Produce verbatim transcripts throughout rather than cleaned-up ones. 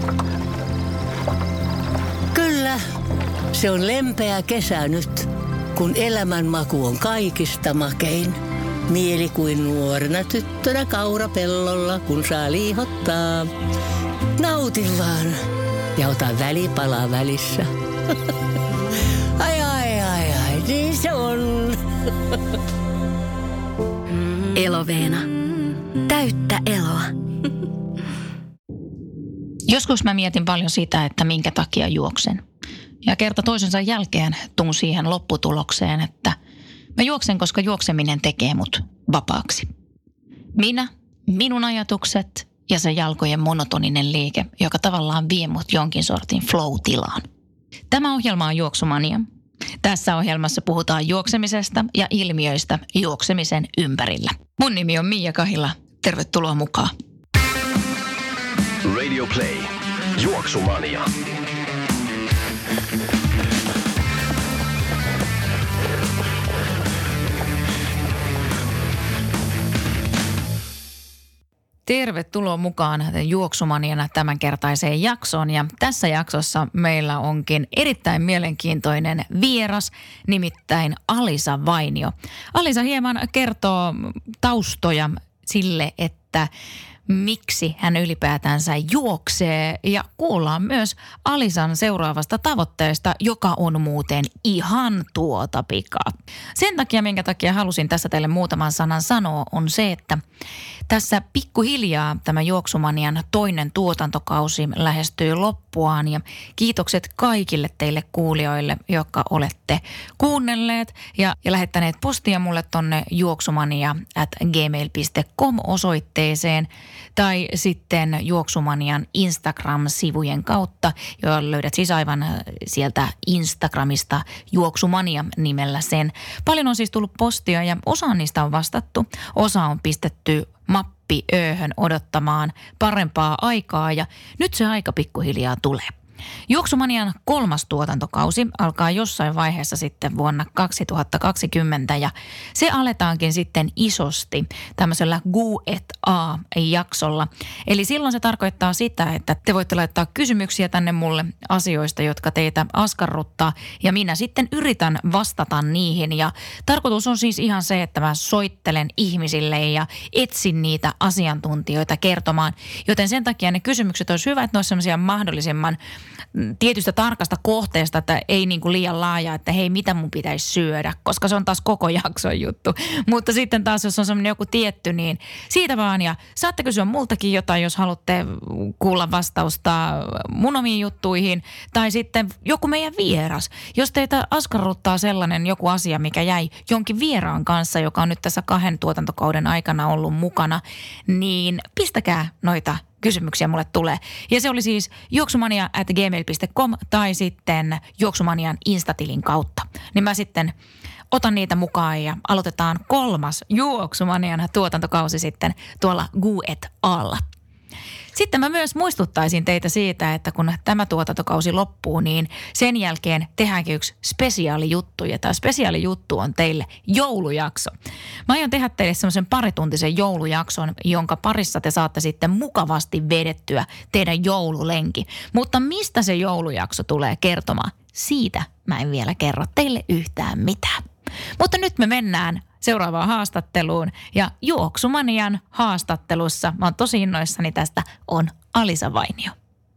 Kyllä, se on lempeä kesä nyt, kun elämän maku on kaikista makein. Mieli kuin nuorena tyttönä kaurapellolla, kun saa liihottaa. Nauti vaan ja ota välipala välissä. Ai ai ai ai, niin se on. Eloveena. Täyttä eloa. Joskus mä mietin paljon sitä, että minkä takia juoksen. Ja kerta toisensa jälkeen tuun siihen lopputulokseen, että mä juoksen, koska juokseminen tekee mut vapaaksi. Minä, minun ajatukset ja se jalkojen monotoninen liike, joka tavallaan vie mut jonkin sortin flow-tilaan. Tämä ohjelma on Juoksumania. Tässä ohjelmassa puhutaan juoksemisesta ja ilmiöistä juoksemisen ympärillä. Mun nimi on Miia Kahila. Tervetuloa mukaan. Radio Play. Juoksumania. Tervetuloa mukaan Juoksumaniana tämänkertaiseen jaksoon. Ja tässä jaksossa meillä onkin erittäin mielenkiintoinen vieras, nimittäin Alisa Vainio. Alisa hieman kertoo taustoja sille, että miksi hän ylipäätänsä juoksee, ja kuullaan myös Alisan seuraavasta tavoitteesta, joka on muuten ihan tuota pikaa. Sen takia, minkä takia halusin tässä teille muutaman sanan sanoa, on se, että tässä pikkuhiljaa tämä Juoksumanian toinen tuotantokausi lähestyy loppuaan, ja kiitokset kaikille teille kuulijoille, jotka olette kuunnelleet ja, ja lähettäneet postia mulle tonne juoksumania at gmail piste com osoitteeseen tai sitten Juoksumanian Instagram-sivujen kautta, joilla löydät siis aivan sieltä Instagramista Juoksumania nimellä sen. Paljon on siis tullut postia ja osa niistä on vastattu, osa on pistetty mappi ööhön odottamaan parempaa aikaa ja nyt se aika pikkuhiljaa tulee. Juoksumanian kolmas tuotantokausi alkaa jossain vaiheessa sitten vuonna kaksituhattakaksikymmentä ja se aletaankin sitten isosti tämmöisellä Q and A-jaksolla. Eli silloin se tarkoittaa sitä, että te voitte laittaa kysymyksiä tänne mulle asioista, jotka teitä askarruttaa ja minä sitten yritän vastata niihin. Ja tarkoitus on siis ihan se, että mä soittelen ihmisille ja etsin niitä asiantuntijoita kertomaan. Joten sen takia ne kysymykset olisi hyvä, että ne olisi semmoisia mahdollisimman tietystä tarkasta kohteesta, että ei niin kuin liian laaja, että hei, mitä mun pitäisi syödä, koska se on taas koko jakson juttu. Mutta sitten taas, jos on semmoinen joku tietty, niin siitä vaan. Ja saatte kysyä multakin jotain, jos haluatte kuulla vastausta mun omiin juttuihin. Tai sitten joku meidän vieras. Jos teitä askarruttaa sellainen joku asia, mikä jäi jonkin vieraan kanssa, joka on nyt tässä kahden tuotantokauden aikana ollut mukana, niin pistäkää noita kysymyksiä mulle tulee. Ja se oli siis juoksumania at gmail piste com tai sitten Juoksumanian Instatilin kautta. Niin mä sitten otan niitä mukaan ja aloitetaan kolmas Juoksumanian tuotantokausi sitten tuolla Q and A:lla. Sitten mä myös muistuttaisin teitä siitä, että kun tämä tuotantokausi loppuu, niin sen jälkeen tehdäänkin yksi spesiaalijuttu. Ja tämä spesiaalijuttu on teille joulujakso. Mä aion tehdä teille semmoisen parituntisen joulujakson, jonka parissa te saatte sitten mukavasti vedettyä teidän joululenki. Mutta mistä se joulujakso tulee kertomaan? Siitä mä en vielä kerro teille yhtään mitään. Mutta nyt me mennään seuraavaan haastatteluun ja Juoksumanian haastattelussa, mä oon tosi innoissani tästä, on Alisa Vainio.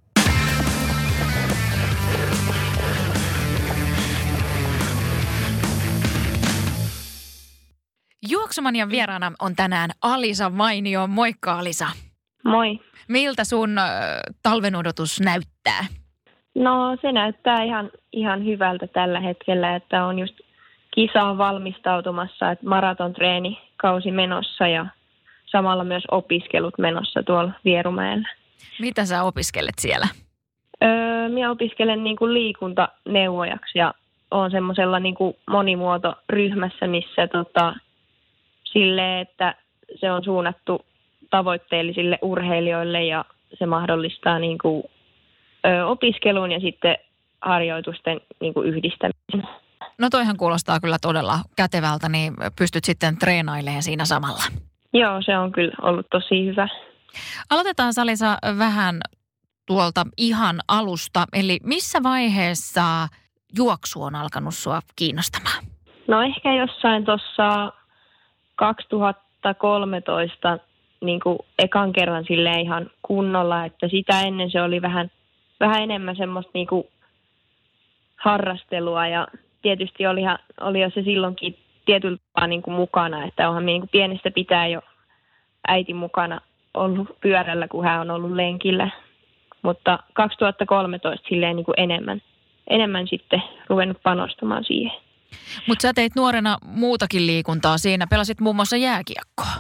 Juoksumanian vieraana on tänään Alisa Vainio. Moikka Alisa. Moi. Miltä sun äh, talven odotus näyttää? No se näyttää ihan, ihan hyvältä tällä hetkellä, että on just kisaan valmistautumassa, että maratontreeni-kausi menossa ja samalla myös opiskelut menossa tuolla Vierumäellä. Mitä sä opiskelet siellä? Öö, minä opiskelen niin kuin liikuntaneuvojaksi ja olen semmoisella niin kuin monimuotoryhmässä, missä tota, silleen, että se on suunnattu tavoitteellisille urheilijoille ja se mahdollistaa niin kuin, ö, opiskelun ja sitten harjoitusten niin kuin yhdistämisen. No toihan kuulostaa kyllä todella kätevältä, niin pystyt sitten treenailemaan siinä samalla. Joo, se on kyllä ollut tosi hyvä. Aloitetaan Alisa vähän tuolta ihan alusta. Eli missä vaiheessa juoksu on alkanut sua kiinnostamaan? No ehkä jossain tuossa kaksituhattakolmetoista niin kuin ekan kerran silleen ihan kunnolla, että sitä ennen se oli vähän, vähän enemmän semmoista niin kuin harrastelua ja tietysti olihan, oli jo se silloinkin tietyllä tapaa niin kuin mukana, että onhan niin kuin pienestä pitää jo äiti mukana ollut pyörällä, kun hän on ollut lenkillä, mutta kaksituhattakolmetoista silleen niin kuin enemmän, enemmän sitten ruvennut panostamaan siihen. Mutta sä teit nuorena muutakin liikuntaa siinä, pelasit muun muassa jääkiekkoa.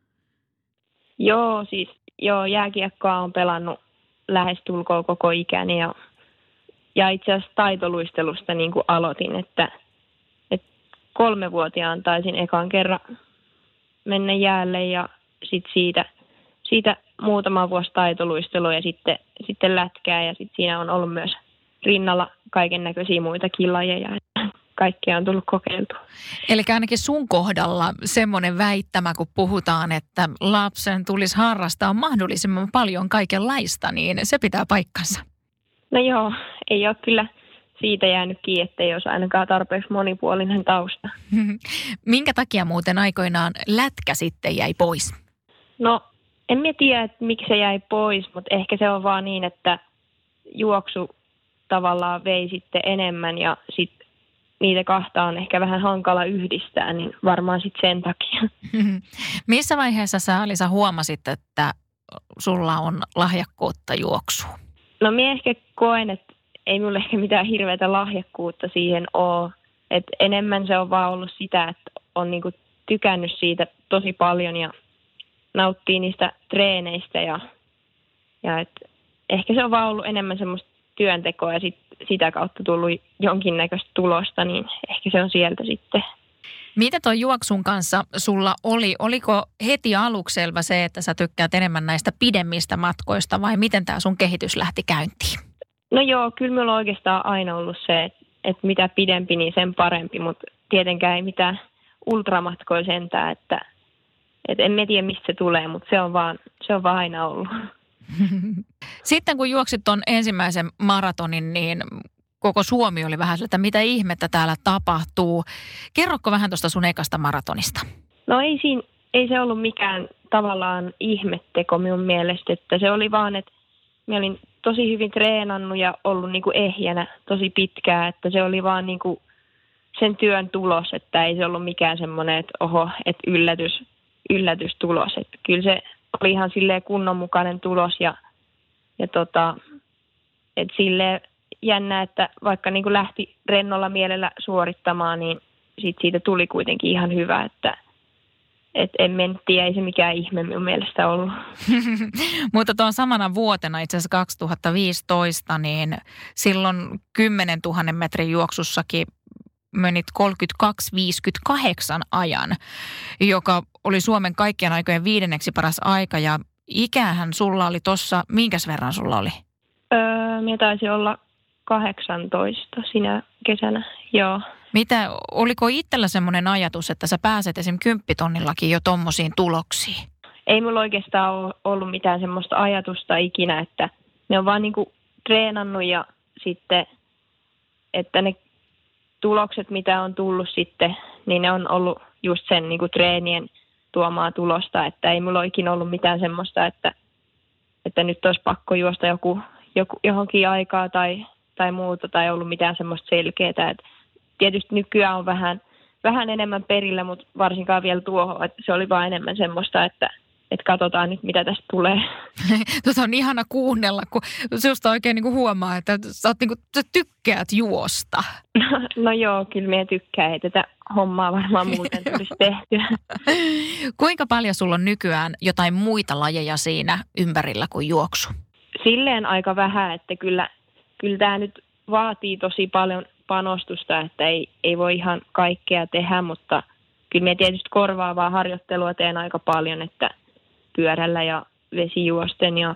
Joo, siis joo, jääkiekkoa on pelannut lähestulkoon koko ikäni ja, ja itse asiassa taitoluistelusta niin kuin aloitin, että, että kolmevuotiaan taisin ekan kerran mennä jäälle ja sitten siitä, siitä muutama vuosi taitoluistelua ja sitten, sitten lätkää ja sitten siinä on ollut myös rinnalla kaiken näköisiä muitakin lajeja. Kaikkea on tullut kokeiltua. Eli ainakin sun kohdalla semmoinen väittämä, kun puhutaan, että lapsen tulisi harrastaa mahdollisimman paljon kaikenlaista, niin se pitää paikkansa. No joo, ei ole kyllä siitä jäänyt kiinni, ettei olisi ainakaan tarpeeksi monipuolinen tausta. Minkä takia muuten aikoinaan lätkä sitten jäi pois? No en mä tiedä, että miksi se jäi pois, mutta ehkä se on vaan niin, että juoksu tavallaan vei sitten enemmän ja sitten niitä kahta on ehkä vähän hankala yhdistää, niin varmaan sitten sen takia. Missä vaiheessa sä, Alisa, huomasit, että sulla on lahjakkuutta juoksuun? No minä ehkä koen, että ei minulle ehkä mitään hirveätä lahjakkuutta siihen ole. Et enemmän se on vaan ollut sitä, että on niinku tykännyt siitä tosi paljon ja nauttii niistä treeneistä. Ja, ja et ehkä se on vaan ollut enemmän semmoista työntekoa ja sit, sitä kautta tullut jonkinnäköistä tulosta, niin ehkä se on sieltä sitten. Mitä tuo juoksun kanssa sulla oli? Oliko heti aluksi selvä se, että sä tykkäät enemmän näistä pidemmistä matkoista vai miten tämä sun kehitys lähti käyntiin? No joo, kyllä minulla on oikeastaan aina ollut se, että, että mitä pidempi, niin sen parempi, mutta tietenkään ei mitään ultramatkoja sentään, että, että en tiedä mistä se tulee, mutta se on vaan, se on vaan aina ollut. Sitten kun juoksit ton ensimmäisen maratonin, niin koko Suomi oli vähän sillä, että mitä ihmettä täällä tapahtuu. Kerrotko vähän tuosta sun ekasta maratonista? No ei, siinä, ei se ollut mikään tavallaan ihmetteko minun mielestä, että se oli vaan, että minä olin tosi hyvin treenannut ja ollut niin kuin ehjänä tosi pitkään, että se oli vaan niin kuin sen työn tulos, että ei se ollut mikään semmoinen, että oho, että yllätys, yllätystulos. Että kyllä se oli ihan silleen kunnonmukainen tulos ja, ja tota, että silleen jännä, että vaikka niin kuin lähti rennolla mielellä suorittamaan, niin sit siitä tuli kuitenkin ihan hyvä, että et en tiedä, ei se mikään ihme minun mielestä ollut. Mutta tuon samana vuotena, itse asiassa kaksituhattaviisitoista, niin silloin kymmenen tuhatta metrin juoksussakin menit kolmekymmentäkaksi viisikymmentäkahdeksan ajan, joka oli Suomen kaikkien aikojen viidenneksi paras aika. Ja ikähän sulla oli tuossa, minkäs verran sulla oli? Öö, minä taisi olla kahdeksantoista sinä kesänä, joo. Mitä, oliko itsellä semmoinen ajatus, että sä pääset esimerkiksi kymppitonnillakin jo tommosiin tuloksiin? Ei mulla oikeastaan ole ollut mitään semmoista ajatusta ikinä, että ne on vaan niinku treenannut ja sitten, että ne tulokset, mitä on tullut sitten, niin ne on ollut just sen niinku treenien tuomaa tulosta, että ei mulla ole ikinä ollut mitään semmoista, että, että nyt olisi pakko juosta joku, joku, johonkin aikaa tai, tai muuta, tai ollut mitään semmoista selkeää, että tietysti nykyään on vähän, vähän enemmän perillä, mutta varsinkaan vielä tuohon, että se oli vaan enemmän semmoista, että, että katsotaan nyt, mitä tästä tulee. Tuota on ihana kuunnella, kun sinusta oikein niin kuin huomaa, että sä, oot niin kuin, sä tykkäät juosta. No, no joo, kyllä minä tykkään, että tätä hommaa varmaan muuten tulisi tehtyä. Kuinka paljon sulla on nykyään jotain muita lajeja siinä ympärillä kuin juoksu? Silleen aika vähän, että kyllä, kyllä tämä nyt vaatii tosi paljon panostusta, että ei, ei voi ihan kaikkea tehdä, mutta kyllä minä tietysti korvaavaa harjoittelua teen aika paljon, että pyörällä ja vesijuosten ja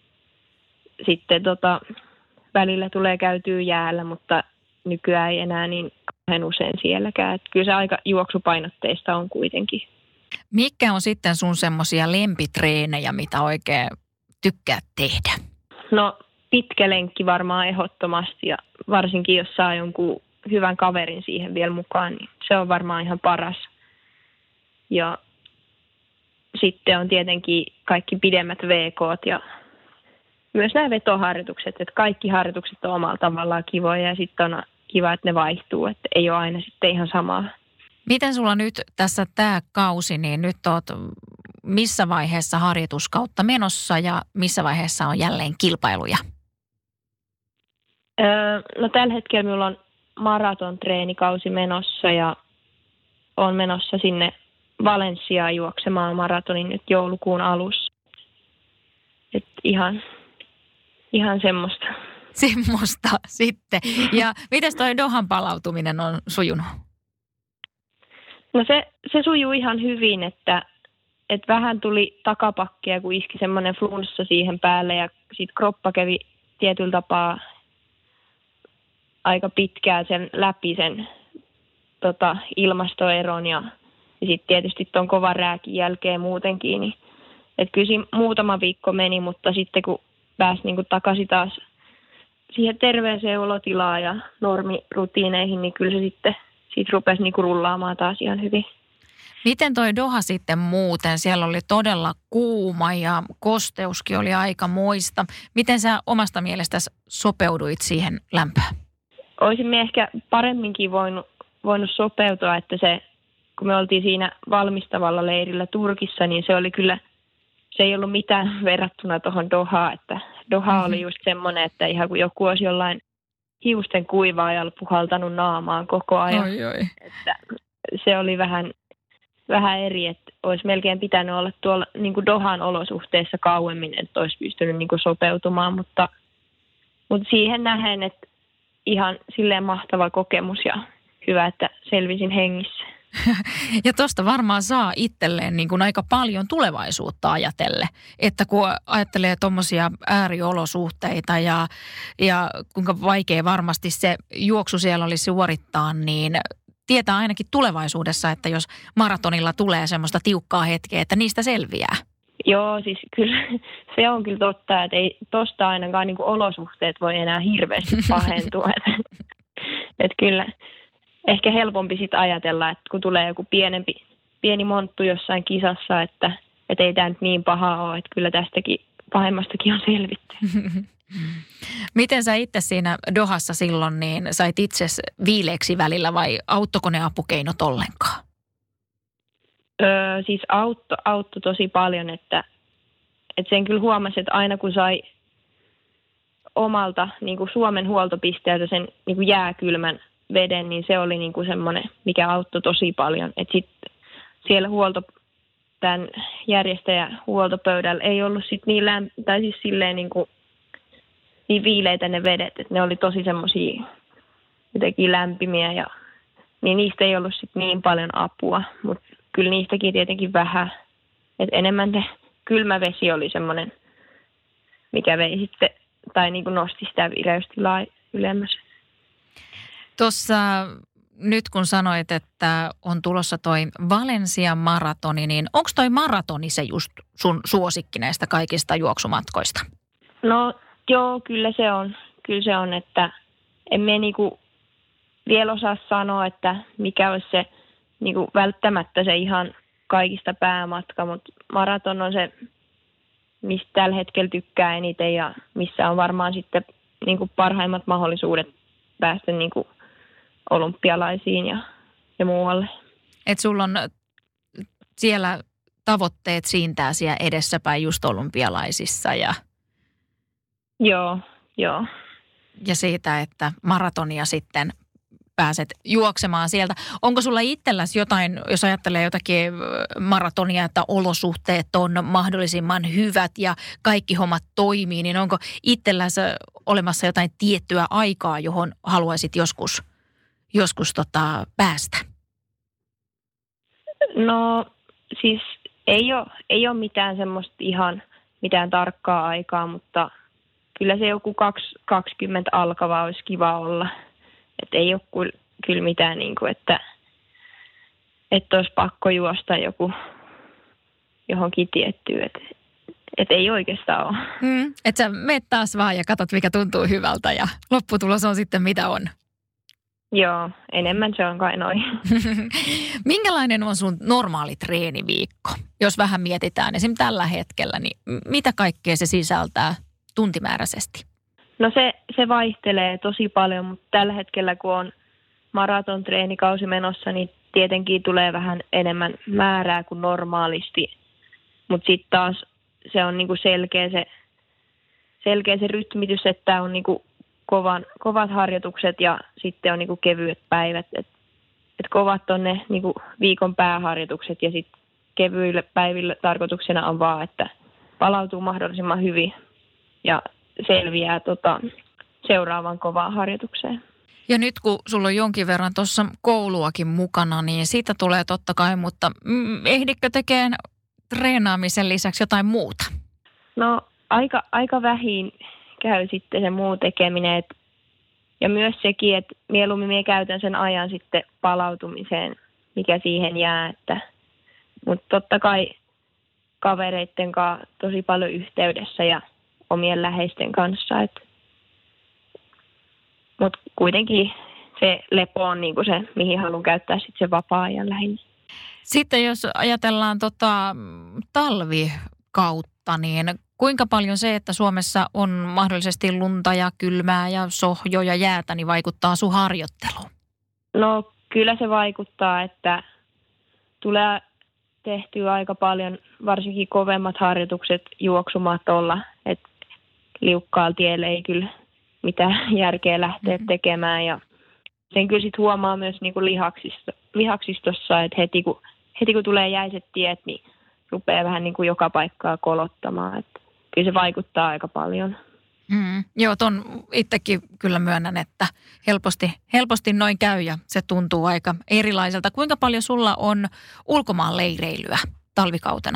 sitten tota, välillä tulee käytyä jäällä, mutta nykyään ei enää niin kauhean usein sielläkään. Että kyllä se aika juoksupainotteista on kuitenkin. Mikä on sitten sun semmoisia lempitreenejä, mitä oikein tykkäät tehdä? No pitkä lenkki varmaan ehdottomasti ja varsinkin jos saa jonkun hyvän kaverin siihen vielä mukaan, niin se on varmaan ihan paras. Ja sitten on tietenkin kaikki pidemmät V K:t ja myös nämä vetoharjoitukset, että kaikki harjoitukset on omalla tavallaan kivoja ja sitten on kiva, että ne vaihtuu, että ei ole aina sitten ihan samaa. Miten sulla nyt tässä tämä kausi, niin nyt oot missä vaiheessa harjoituskautta menossa ja missä vaiheessa on jälleen kilpailuja? Öö, no tällä hetkellä minulla on maratontreenikausi menossa ja olen menossa sinne Valenssiaan juoksemaan maratonin nyt joulukuun alussa. Et ihan, ihan semmoista. Semmoista sitten. Ja mites toi Dohan palautuminen on sujunut? No se, se sujuu ihan hyvin, että, että vähän tuli takapakkia, kun iski semmoinen flunssa siihen päälle ja sitten kroppa kävi tietyllä tapaa aika pitkään sen läpi sen tota, ilmastoeron ja, ja sitten tietysti tuon kovan rääkin jälkeen muutenkin. Niin, että kyllä siinä muutama viikko meni, mutta sitten kun pääsi niin kuin takaisin taas siihen terveeseen olotilaan ja normirutiineihin, niin kyllä se sitten siitä rupesi niin kuin rullaamaan taas ihan hyvin. Miten toi Doha sitten muuten? Siellä oli todella kuuma ja kosteuskin oli aika moista. Miten sä omasta mielestäsi sopeuduit siihen lämpöön? Olisimme ehkä paremminkin voinut, voinut sopeutua, että se, kun me oltiin siinä valmistavalla leirillä Turkissa, niin se oli kyllä, se ei ollut mitään verrattuna tuohon Dohaan, että Doha mm-hmm. oli just semmoinen, että ihan kuin joku olisi jollain hiusten kuivaajalla puhaltanut naamaan koko ajan. Oi, oi. Että se oli vähän, vähän eri, että olisi melkein pitänyt olla tuolla niin kuin Dohan olosuhteissa kauemmin, että olisi pystynyt niin kuin sopeutumaan, mutta, mutta siihen nähen, että ihan silleen mahtava kokemus ja hyvä, että selvisin hengissä. Ja tuosta varmaan saa itselleen niin kuin aika paljon tulevaisuutta ajatelle, että kun ajattelee tuommoisia ääriolosuhteita ja, ja kuinka vaikea varmasti se juoksu siellä olisi suorittaa, niin tietää ainakin tulevaisuudessa, että jos maratonilla tulee semmoista tiukkaa hetkeä, että niistä selviää. Joo, siis kyllä se on kyllä totta, että ei tosta ainakaan niin kuin olosuhteet voi enää hirveästi pahentua. Että et kyllä ehkä helpompi sitten ajatella, että kun tulee joku pienempi, pieni monttu jossain kisassa, että et ei tämä nyt niin paha ole, että kyllä tästäkin pahemmastakin on selvitty. Miten sä itse siinä Dohassa silloin, niin sait itse viileeksi välillä vai auttoiko ne apukeinot ollenkaan? Öö, siis auttoi autto tosi paljon, että, että sen kyllä huomasi, että aina kun sai omalta niin kuin Suomen huoltopisteeltä sen niin kuin jääkylmän veden, niin se oli niin kuin semmoinen, mikä auttoi tosi paljon. Että sitten siellä huolto, tämän järjestäjän huoltopöydällä ei ollut sit niin, lämp- tai siis silleen niin kuin, niin viileitä ne vedet, että ne oli tosi semmoisia jotenkin lämpimiä ja niin niistä ei ollut sit niin paljon apua, mutta kyllä niistäkin tietenkin vähän. Et enemmän se kylmä vesi oli semmoinen, mikä vei sitten, tai niin kuin nosti sitä vireystilaa ylemmäs. Tuossa nyt kun sanoit, että on tulossa toi Valensian maratoni, niin onko toi maratoni se just sun suosikki näistä kaikista juoksumatkoista? No joo, kyllä se on. Kyllä se on, että en me niinku vielä osaa sanoa, että mikä olisi se niinku välttämättä se ihan kaikista päämatka, mutta maraton on se, mistä tällä hetkellä tykkää eniten ja missä on varmaan sitten niinku parhaimmat mahdollisuudet päästä niinku olympialaisiin ja, ja muualle. Et sulla on siellä tavoitteet siintää siellä edessäpäin just olympialaisissa ja... Joo, joo. Ja siitä, että maratonia sitten pääset juoksemaan sieltä. Onko sulla itselläsi jotain, jos ajattelee jotakin maratonia, että olosuhteet on mahdollisimman hyvät ja kaikki hommat toimii, niin onko itselläsi olemassa jotain tiettyä aikaa, johon haluaisit joskus, joskus tota, päästä? No siis ei ole, ei ole mitään semmoista ihan mitään tarkkaa aikaa, mutta kyllä se joku kaksi kaksikymmentä alkava olisi kiva olla. Että ei ole kyllä mitään, niin kuin, että, että olisi pakko juosta joku johonkin tiettyyn. Että, et ei oikeastaan ole. Mm, että sä meet taas vaan ja katsot, mikä tuntuu hyvältä ja lopputulos on sitten mitä on. Joo, enemmän se on kai noin. Minkälainen on sun normaali treeniviikko? Jos vähän mietitään esim. Tällä hetkellä, niin mitä kaikkea se sisältää tuntimääräisesti? No se, se vaihtelee tosi paljon, mutta tällä hetkellä kun on maratontreenikausi menossa, niin tietenkin tulee vähän enemmän määrää kuin normaalisti. Mutta sitten taas se on niinku selkeä, se, selkeä se rytmitys, että on niinku kovan, kovat harjoitukset ja sitten on niinku kevyet päivät. Et, et kovat on ne niinku viikon pääharjoitukset ja sitten kevyille päiville tarkoituksena on vaan, että palautuu mahdollisimman hyvin ja selviää tota, seuraavan kovaan harjoitukseen. Ja nyt kun sulla on jonkin verran tuossa kouluakin mukana, niin siitä tulee totta kai, mutta mm, ehditkö tekemään treenaamisen lisäksi jotain muuta? No aika, aika vähin käy sitten se muu tekeminen. Et, ja myös sekin, että mieluummin minä käytän sen ajan sitten palautumiseen, mikä siihen jää. Että, mutta totta kai kavereitten kanssa tosi paljon yhteydessä ja omien läheisten kanssa. Mutta kuitenkin se lepo on niinku se, mihin haluan käyttää sit sen vapaa-ajan lähinnä. Sitten jos ajatellaan tota talvikautta, niin kuinka paljon se, että Suomessa on mahdollisesti lunta ja kylmää ja sohjoa ja jäätä, niin vaikuttaa sun harjoitteluun? No kyllä se vaikuttaa, että tulee tehtyä aika paljon, varsinkin kovemmat harjoitukset juoksumatolla, että liukkaalla tiellä ei kyllä mitään järkeä lähteä tekemään. Ja sen kyllä sit huomaa myös niinku lihaksisto, lihaksistossa, että heti kun, heti kun tulee jäiset tiet, niin rupeaa vähän niinku joka paikkaa kolottamaan. Että kyllä se vaikuttaa aika paljon. Mm, joo, ton itsekin kyllä myönnän, että helposti, helposti noin käy ja se tuntuu aika erilaiselta. Kuinka paljon sulla on ulkomaan leireilyä talvikautena?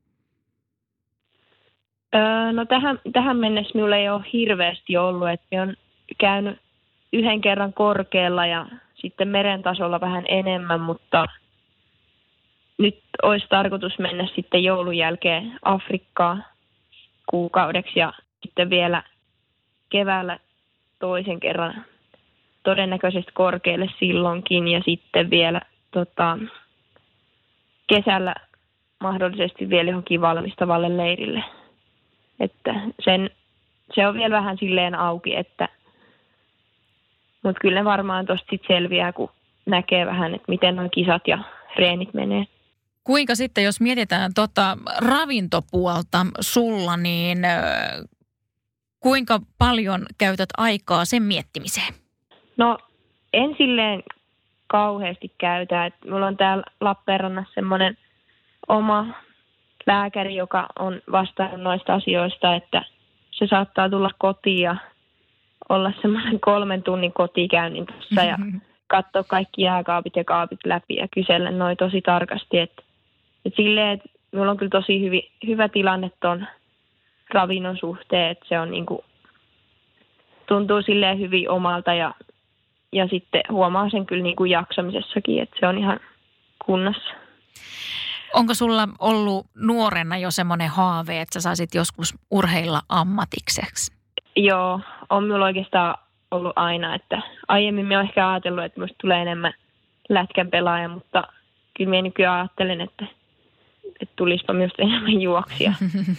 Öö, no tähän, tähän mennessä minulla ei ole hirveästi ollut, että minä olen käynyt yhden kerran korkealla ja sitten meren tasolla vähän enemmän, mutta nyt olisi tarkoitus mennä sitten joulun jälkeen Afrikkaan kuukaudeksi ja sitten vielä keväällä toisen kerran todennäköisesti korkealle silloinkin ja sitten vielä tota, kesällä mahdollisesti vielä johonkin valmistavalle leirille. Että sen, se on vielä vähän silleen auki, että mutta kyllä ne varmaan tuosta sitten selviää, kun näkee vähän, että miten nuo kisat ja reenit menee. Kuinka sitten, jos mietitään tota ravintopuolta sulla, niin äh, kuinka paljon käytät aikaa sen miettimiseen? No en silleen kauheasti käytä. Et mulla on täällä Lappeenrannassa semmoinen oma lääkäri, joka on vastannut noista asioista, että se saattaa tulla kotiin ja olla semmoinen kolmen tunnin kotikäynnin tuossa ja katsoa kaikki jääkaapit ja kaapit läpi ja kysellä noin tosi tarkasti. Että et silleen, että minulla on kyllä tosi hyvi, hyvä tilanne tuon ravinnon suhteen, että se on niinku, tuntuu silleen hyvin omalta ja, ja sitten huomaa sen kyllä niinku jaksamisessakin, että se on ihan kunnossa. Onko sulla ollut nuorena jo semmoinen haave, että sä saisit joskus urheilla ammatikseksi? Joo, on minulla oikeastaan ollut aina, että aiemmin minä olen ehkä ajatellut, että minusta tulee enemmän lätkän pelaaja, mutta kyllä minä nykyään ajattelen, että, että tulispa minusta enemmän juoksia.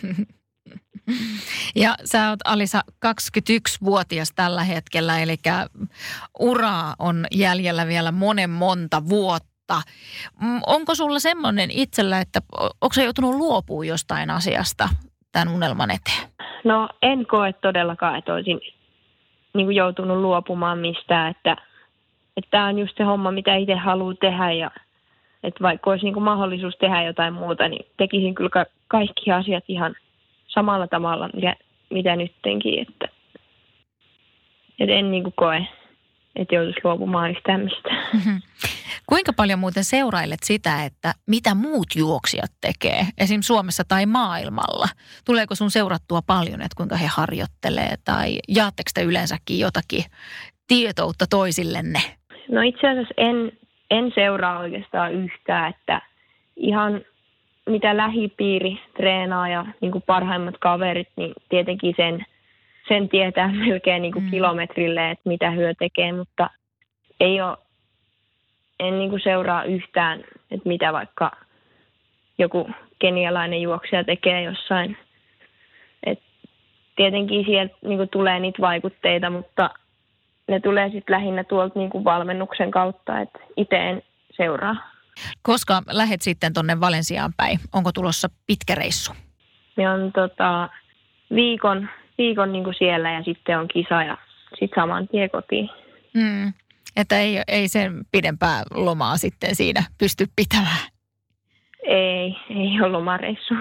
Ja sä oot, Alisa, kaksikymmentäyksivuotias tällä hetkellä, eli uraa on jäljellä vielä monen monta vuotta. Onko sulla semmoinen itsellä, että onko sä joutunut luopumaan jostain asiasta tämän unelman eteen? No en koe todellakaan, että olisin niin kuin joutunut luopumaan mistään, että tämä on just se homma, mitä itse haluaa tehdä ja että vaikka olisi niin kuin mahdollisuus tehdä jotain muuta, niin tekisin kyllä ka- kaikki asiat ihan samalla tavalla, mitä, mitä nyttenkin, että, että en niin kuin koe, että joutuisi luopumaan yhtään mistään. Kuinka paljon muuten seurailet sitä, että mitä muut juoksijat tekee, esim. Suomessa tai maailmalla? Tuleeko sun seurattua paljon, että kuinka he harjoittelee tai jaatteko te yleensäkin jotakin tietoutta toisillenne? No itse asiassa en, en seuraa oikeastaan yhtään, että ihan mitä lähipiiri treenaa ja niin kuin parhaimmat kaverit, niin tietenkin sen, sen tietää melkein niin kuin mm. kilometrille, että mitä hyö tekee, mutta ei ole, en niin kuin seuraa yhtään, että mitä vaikka joku kenialainen juoksija tekee jossain. Et tietenkin sieltä niin kuin tulee niitä vaikutteita, mutta ne tulee sitten lähinnä tuolta niin kuin valmennuksen kautta, että itse en seuraa. Koska lähet sitten tuonne Valensiaan päin? Onko tulossa pitkä reissu? Me on tota, viikon, viikon niin kuin siellä ja sitten on kisa ja sitten saman tien kotiin. Mm. Että ei, ei sen pidempää lomaa sitten siinä pysty pitämään. Ei, ei ole lomareissu.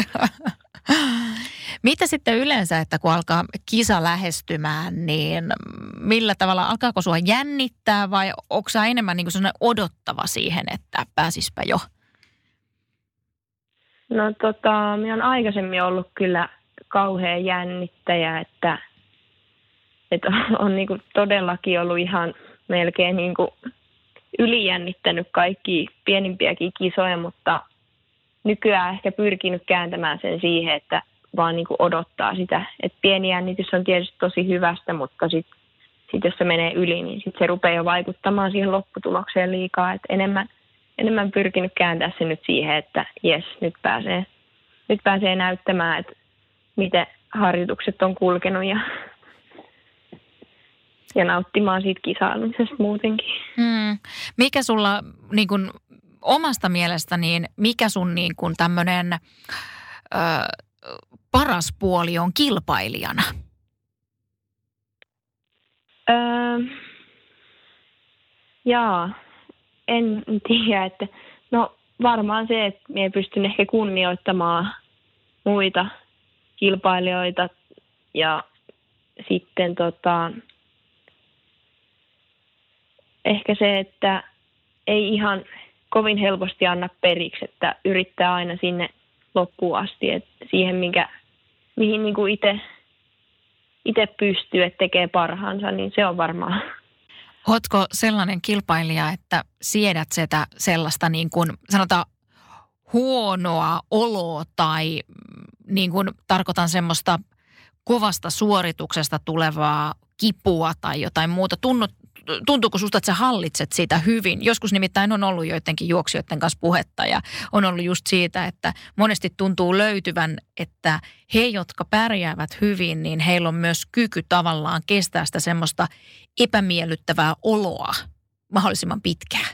Mitä sitten yleensä, että kun alkaa kisa lähestymään, niin millä tavalla, alkaako sua jännittää vai onko sä enemmän niin kuin sellainen odottava siihen, että pääsispä jo? No tota, minä olen aikaisemmin ollut kyllä kauhean jännittäjä, että, että on niin kuin todellakin ollut ihan melkein niin kuin ylijännittänyt kaikki pienimpiäkin kisoja, mutta nykyään ehkä pyrkinyt kääntämään sen siihen, että vaan niin kuin odottaa sitä. Että pieni jännitys on tietysti tosi hyvästä, mutta sitten sit jos se menee yli, niin sitten se rupeaa jo vaikuttamaan siihen lopputulokseen liikaa. Et enemmän, enemmän pyrkinyt kääntää sen nyt siihen, että jes, nyt pääsee, nyt pääsee näyttämään, että miten harjoitukset on kulkenut ja, ja nauttimaan siitä kisaamisesta muutenkin. Hmm. Mikä sulla niin kun, omasta mielestä, niin mikä sun niin kun tämmöinen ö, paras puoli on kilpailijana? Öö, jaa, en tiedä, että no varmaan se, että minä pystyn ehkä kunnioittamaan muita kilpailijoita ja sitten tota, ehkä se, että ei ihan kovin helposti anna periksi, että yrittää aina sinne loppuun asti, että siihen, minkä, mihin niin kuin itse itse pystyy, että tekee parhaansa, niin se on varmaan. Ootko sellainen kilpailija, että siedät sitä sellaista niin kuin sanotaan huonoa oloa tai niin kuin tarkoitan semmoista kovasta suorituksesta tulevaa kipua tai jotain muuta? Tunnut, tuntuuko susta, että sä hallitset sitä hyvin? Joskus nimittäin on ollut joidenkin juoksijoiden kanssa puhetta ja on ollut just siitä, että monesti tuntuu löytyvän, että he, jotka pärjäävät hyvin, niin heillä on myös kyky tavallaan kestää sitä semmoista epämiellyttävää oloa mahdollisimman pitkään.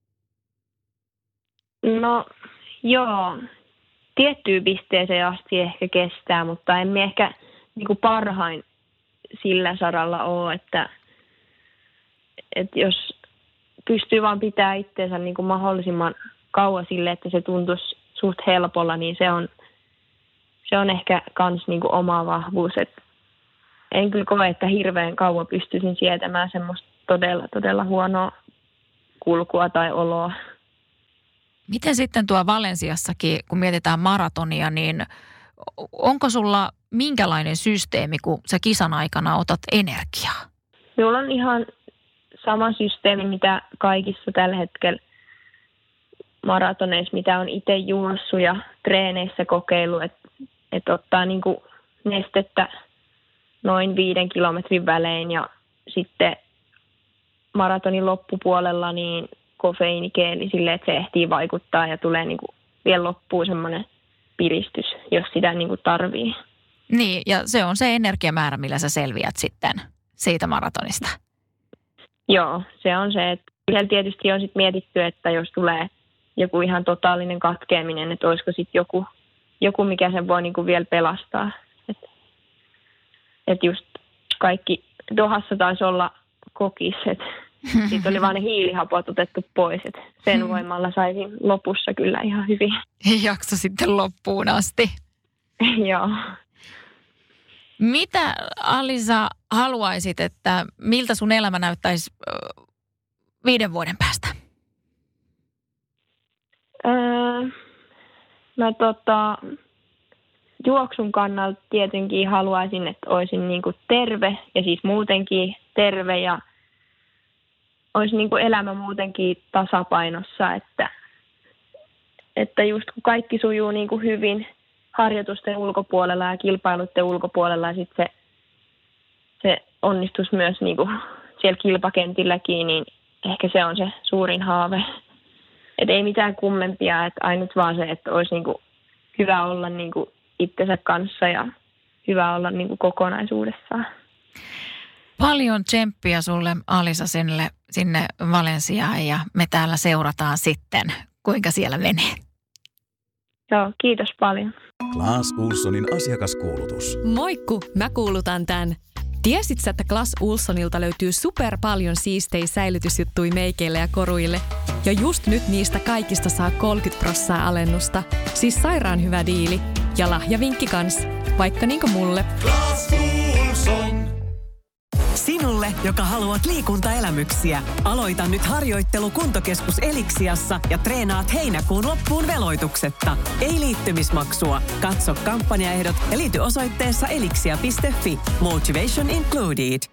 No joo, tiettyyn pisteeseen asti ehkä kestää, mutta emme ehkä niin kuin parhain sillä saralla ole, että että jos pystyy vaan pitää itseensä niin kuin mahdollisimman kauan sille, että se tuntuisi suht helpolla, niin se on, se on ehkä kans niin kuin oma vahvuus. Et en kyllä koe, että hirveän kauan pystyisin sietämään semmoista todella, todella huonoa kulkua tai oloa. Miten sitten tuo Valensiassakin, kun mietitään maratonia, niin onko sulla minkälainen systeemi, kun sä kisan aikana otat energiaa? Minulla on ihan sama systeemi, mitä kaikissa tällä hetkellä maratoneissa, mitä on itse juossut ja treeneissä kokeillut, että et ottaa niinku nestettä noin viiden kilometrin välein ja sitten maratonin loppupuolella niin kofeiinikeeli silleen, että se ehtii vaikuttaa ja tulee niinku vielä loppuun semmoinen piristys, jos sitä niinku tarvii. Niin, ja se on se energiamäärä, millä sä selviät sitten siitä maratonista. Joo, se on se, että siellä tietysti on sit mietitty, että jos tulee joku ihan totaalinen katkeaminen, että olisiko sitten joku, joku, mikä sen voi niinku vielä pelastaa. Että et just kaikki Dohassa taisi olla kokis, että siitä oli vaan ne hiilihapot otettu pois, että sen voimalla saisin lopussa kyllä ihan hyvin. Jakso sitten loppuun asti. Joo. Mitä, Alisa, haluaisit, että miltä sun elämä näyttäisi viiden vuoden päästä? Öö, no tota, juoksun kannalta tietenkin haluaisin, että olisin niinku terve ja siis muutenkin terve ja olisi niinku elämä muutenkin tasapainossa, että että just kun kaikki sujuu niin kuin hyvin harjoitusten ulkopuolella ja kilpailuiden ulkopuolella, ja sitten se, se onnistus myös niin kuin siellä kilpakentilläkin, niin ehkä se on se suurin haave. Että ei mitään kummempia, että ainut vaan se, että olisi niin kuin hyvä olla niin kuin itsensä kanssa ja hyvä olla niin kuin kokonaisuudessaan. Paljon tsemppiä sulle, Alisa, sinne, sinne Valensiaan, ja me täällä seurataan sitten, kuinka siellä menee. Joo, kiitos paljon. Clas Ohlsonin asiakaskuulutus. Moikku, mä kuulutan tän. Tiesit sä, että Clas Ohlsonilta löytyy super paljon siistejä säilytysjuttuja meikeille ja koruille? Ja just nyt niistä kaikista saa kolmekymmentä prosenttia alennusta. Siis sairaan hyvä diili. Ja lahjavinkki kans. Vaikka niinku mulle. Clas Ohlson. Sinulle, joka haluat liikuntaelämyksiä, aloita nyt harjoittelu Kuntokeskus Eliksiassa ja treenaat heinäkuun loppuun veloituksetta. Ei liittymismaksua. Katso kampanjaehdot ja liity osoitteessa elixia piste fi. Motivation included.